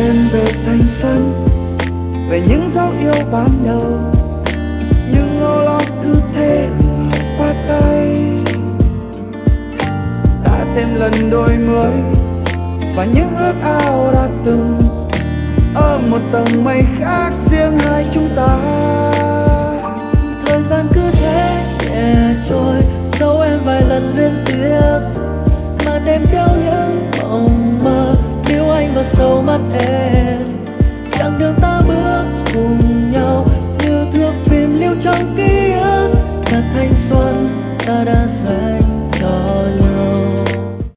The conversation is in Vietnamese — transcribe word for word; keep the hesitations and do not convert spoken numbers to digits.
em về thanh xuân, về những dấu yêu ban đầu, những âu lo cứ thế qua tay. Đã thêm lần đôi mươi và những ước ao đã từng ở một tầng mây khác riêng hai chúng ta.